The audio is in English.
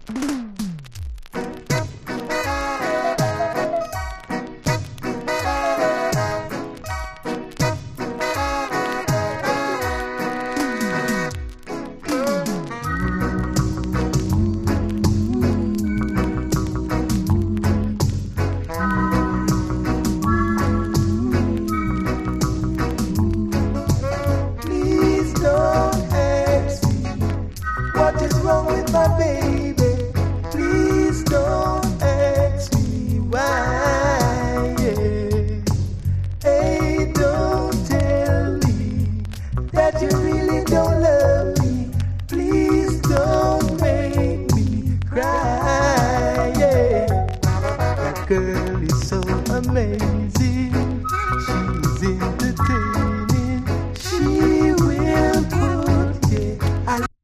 Please don't ask me what is wrong with my baby. Please don't